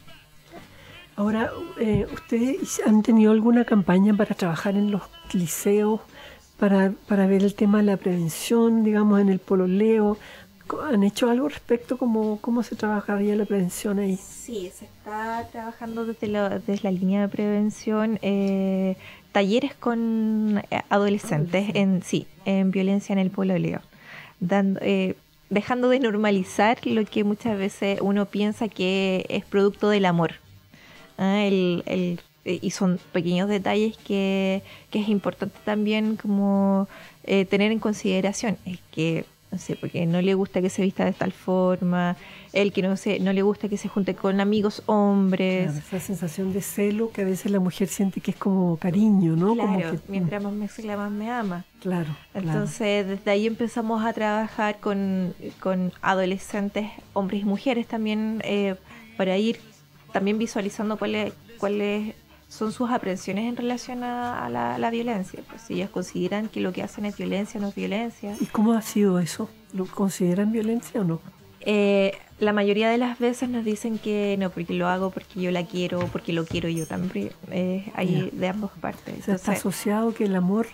Ahora, eh, ¿ustedes han tenido alguna campaña para trabajar en los liceos, para, para ver el tema de la prevención, digamos, en el pololeo? ¿Han hecho algo respecto cómo, cómo se trabajaría la prevención ahí? Sí, se está trabajando desde la, desde la línea de prevención, eh, talleres con eh, adolescentes, en sí, en violencia en el pololeo, dando, eh, dejando de normalizar lo que muchas veces uno piensa que es producto del amor. Ah, el, el, y son pequeños detalles que, que es importante también como eh, tener en consideración. El que, no sé, porque no le gusta que se vista de tal forma, el que no sé, no le gusta que se junte con amigos hombres. Claro, esa sensación de celo que a veces la mujer siente que es como cariño, ¿no? Como Claro, que, mientras más me cela, más me ama. Claro, Entonces, desde ahí empezamos a trabajar con, con adolescentes, hombres y mujeres también, eh, para ir también visualizando cuáles cuáles son sus aprensiones en relación a, a la, la violencia. Pues si ellas consideran que lo que hacen es violencia, no es violencia. ¿Y cómo ha sido eso? ¿Lo consideran violencia o no? Eh, la mayoría de las veces nos dicen que no, porque lo hago porque yo la quiero, porque lo quiero yo también. Eh, hay Ya. de ambas partes. O sea, está Entonces, asociado que el amor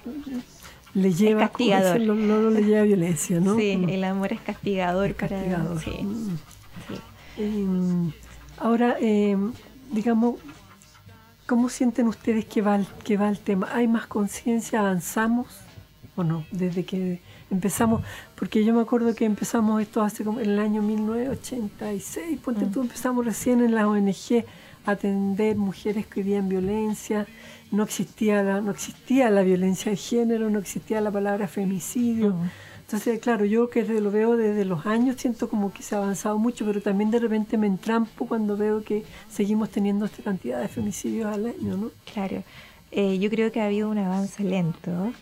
le lleva, como castigador. dicen, lo, lo- lo le lleva a violencia, ¿no? sí, Mm. el amor es castigador. Es castigador. Para, sí, Mm. sí. Eh, ahora, eh, digamos, ¿cómo sienten ustedes que va, el- que va el tema? ¿Hay más conciencia? ¿Avanzamos o no? Desde que empezamos, porque yo me acuerdo que empezamos esto hace como en el año mil novecientos ochenta y seis, ponte Mm. tú, empezamos recién en la O N G a atender mujeres que vivían violencia, no existía la, no existía la violencia de género, no existía la palabra femicidio. Mm. Entonces, claro, yo que lo veo desde los años, siento como que se ha avanzado mucho, pero también de repente me entrampo cuando veo que seguimos teniendo esta cantidad de femicidios al año, ¿no? Claro, eh, yo creo que ha habido un avance lento,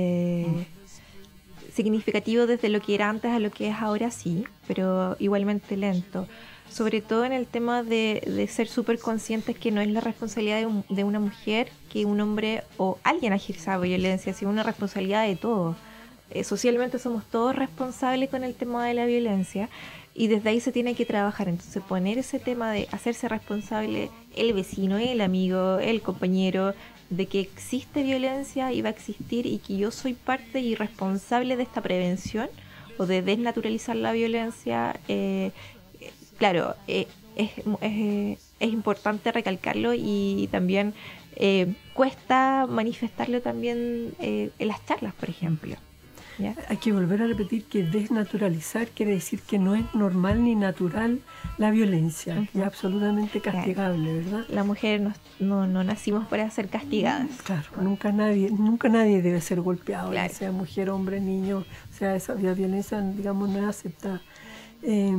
eh, significativo desde lo que era antes a lo que es ahora, sí, pero igualmente lento. Sobre todo en el tema de, de ser súper conscientes que no es la responsabilidad de, un- de una mujer que un hombre o alguien ejerza violencia, sino una responsabilidad de todos. Eh, socialmente somos todos responsables con el tema de la violencia y desde ahí se tiene que trabajar. Entonces poner ese tema de hacerse responsable el vecino, el amigo, el compañero, de que existe violencia y va a existir y que yo soy parte y responsable de esta prevención o de desnaturalizar la violencia, eh, eh, claro, eh, es, es, es importante recalcarlo y también eh, cuesta manifestarlo también eh, en las charlas, por ejemplo. ¿Ya? Hay que volver a repetir que desnaturalizar quiere decir que no es normal ni natural la violencia, Ujú. que es absolutamente castigable, ¿verdad? La mujer no, no, no nacimos para ser castigadas. Claro, nunca nadie, nunca nadie debe ser golpeado, Claro. ya sea mujer, hombre, niño, o sea, esa violencia, digamos, no es aceptada. Eh,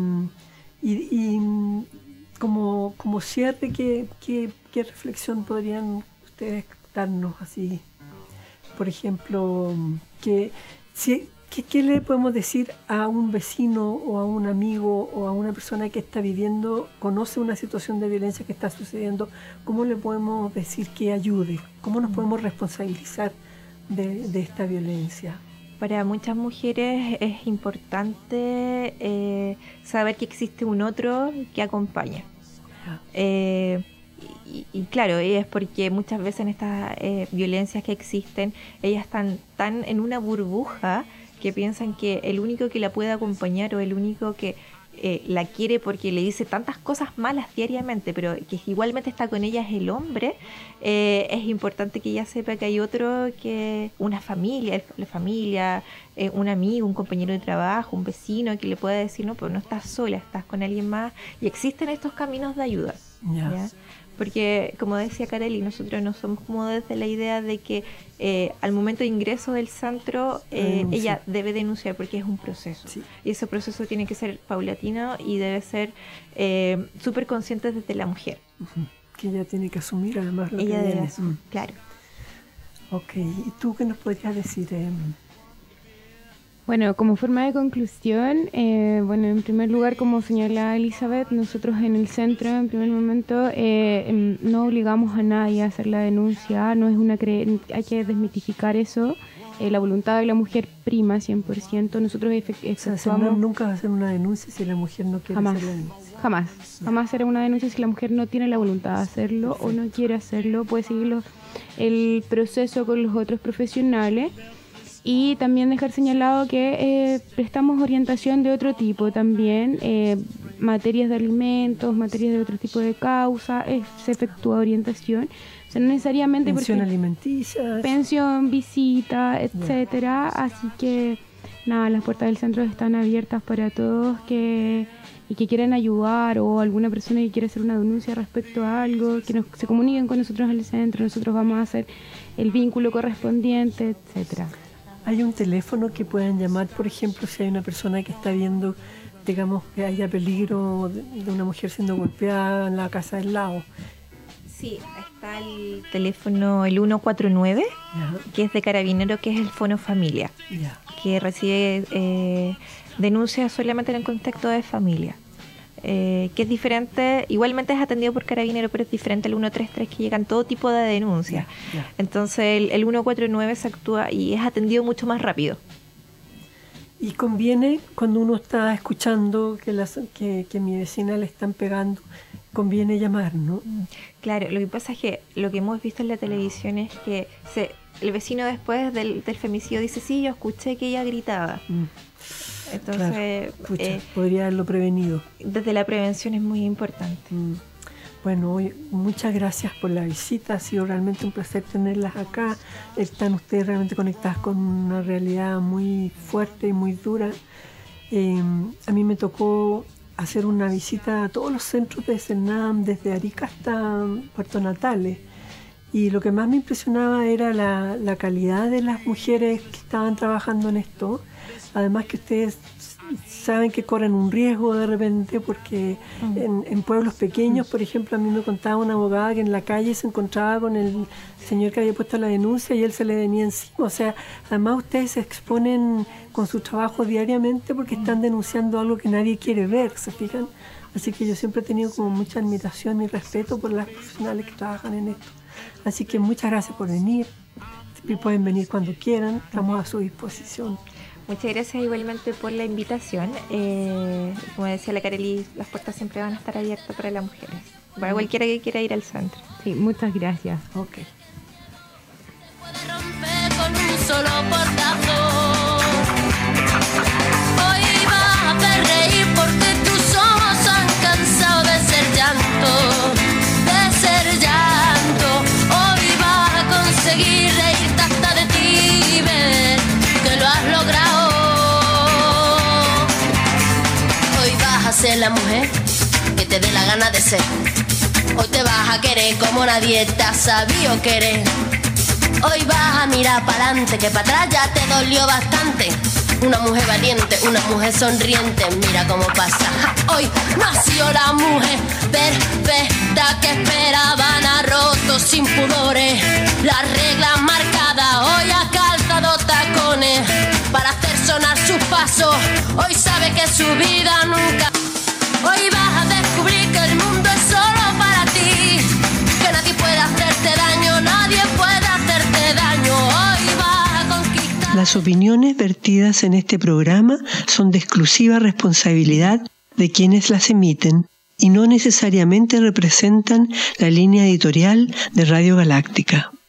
y y mm, como, como cierre, ¿qué, qué, qué reflexión podrían ustedes darnos así? Por ejemplo, que si, ¿qué, ¿qué le podemos decir a un vecino o a un amigo o a una persona que está viviendo, conoce una situación de violencia que está sucediendo? ¿Cómo le podemos decir que ayude? ¿Cómo nos podemos responsabilizar de, de esta violencia? Para muchas mujeres es importante eh, saber que existe un otro que acompaña. Eh, y, y claro, es porque muchas veces en estas eh, violencias que existen, ellas están tan en una burbuja que piensan que el único que la puede acompañar o el único que eh, la quiere porque le dice tantas cosas malas diariamente, pero que igualmente está con ella es el hombre, eh, es importante que ella sepa que hay otro, que una familia, la familia, eh, un amigo, un compañero de trabajo, un vecino que le pueda decir, no, pero no estás sola, estás con alguien más, y existen estos caminos de ayuda. Ya. ¿Ya? porque como decía Carely, nosotros no somos como desde la idea de que eh, al momento de ingreso del centro eh, ella debe denunciar, porque es un proceso, sí. Y ese proceso tiene que ser paulatino y debe ser eh, súper consciente desde la mujer. Uh-huh. Que ella tiene que asumir además lo ella que debe viene. asumir, claro. Ok, ¿y tú qué nos podrías decir? Eh? Bueno, como forma de conclusión, eh, bueno, en primer lugar, como señala Elizabeth, nosotros en el centro, en primer momento, eh, no obligamos a nadie a hacer la denuncia, no es una cre- hay que desmitificar eso. Eh, la voluntad de la mujer prima cien por ciento. Nosotros efectuamos... O sea, no, nunca va a hacer una denuncia si la mujer no quiere jamás, hacer la denuncia. Jamás, yeah. jamás será una denuncia si la mujer no tiene la voluntad de hacerlo. Perfecto. O no quiere hacerlo, puede seguir los, el proceso con los otros profesionales. Y también dejar señalado que eh, prestamos orientación de otro tipo también, eh, materias de alimentos, materias de otro tipo de causa, eh, se efectúa orientación. O sea, no necesariamente pensión porque alimenticia, pensión, visita, etcétera. Yeah. Así que nada, las puertas del centro están abiertas para todos que y que quieran ayudar, o alguna persona que quiera hacer una denuncia respecto a algo, que nos, se comuniquen con nosotros al centro, nosotros vamos a hacer el vínculo correspondiente, etcétera. ¿Hay un teléfono que puedan llamar, por ejemplo, si hay una persona que está viendo, digamos, que haya peligro de, de una mujer siendo golpeada en la casa del lado? Sí, está el teléfono, el uno cuatro nueve, yeah. que es de Carabinero, que es el Fono Familia, yeah. que recibe eh, denuncias solamente en el contexto de familia. Eh, que es diferente, igualmente es atendido por Carabinero, pero es diferente al uno tres tres, que llegan todo tipo de denuncias. Yeah, yeah. Entonces el, el uno cuatro nueve se actúa y es atendido mucho más rápido. Y conviene, cuando uno está escuchando que, las, que, que mi vecina le están pegando, conviene llamar, ¿no? Claro, lo que pasa es que lo que hemos visto en la televisión es que se, el vecino después del, del femicidio dice, sí, yo escuché que ella gritaba. Mm. Entonces, claro, pucha, eh, podría haberlo prevenido. Desde la prevención es muy importante. Mm. Bueno, hoy, muchas gracias por la visita, ha sido realmente un placer tenerlas acá. Están ustedes realmente conectadas con una realidad muy fuerte y muy dura. Eh, a mí me tocó hacer una visita a todos los centros de CERNAM, desde Arica hasta Puerto Natales. Y lo que más me impresionaba era la, la calidad de las mujeres que estaban trabajando en esto. Además que ustedes saben que corren un riesgo de repente, porque mm. en, en pueblos pequeños, por ejemplo, a mí me contaba una abogada que en la calle se encontraba con el señor que había puesto la denuncia y él se le venía encima. O sea, además ustedes se exponen con su trabajo diariamente porque están denunciando algo que nadie quiere ver, ¿se fijan? Así que yo siempre he tenido como mucha admiración y respeto por las profesionales que trabajan en esto. Así que muchas gracias por venir. Pueden venir cuando quieran, estamos a su disposición. Muchas gracias igualmente por la invitación. Eh, como decía la Carely, las puertas siempre van a estar abiertas para las mujeres, para cualquiera que quiera ir al centro. Sí, muchas gracias. Ok. Puede romper con un solo portazo. Hoy vas a hacer reír porque tus ojos han cansado de ser llanto, de ser llanto. Hoy vas a conseguir reírte hasta de ti, ver que lo has logrado. Hoy vas a ser la mujer que te dé la gana de ser. Hoy te vas a querer como nadie te ha sabido querer. Hoy vas a mirar para adelante, que para atrás ya te dolió bastante. Una mujer valiente, una mujer sonriente, mira cómo pasa. Ja, hoy nació la mujer perfecta que esperaban, ha roto sin pudores las reglas marcadas. Hoy ha calzado tacones para hacer sonar sus pasos. Hoy sabe que su vida nunca. Hoy vas a descubrir que el mundo es solo para ti, que nadie puede hacerte daño, nadie puede hacerte daño. Hoy vas a conquistar. Las opiniones vertidas en este programa son de exclusiva responsabilidad de quienes las emiten y no necesariamente representan la línea editorial de Radio Galáctica.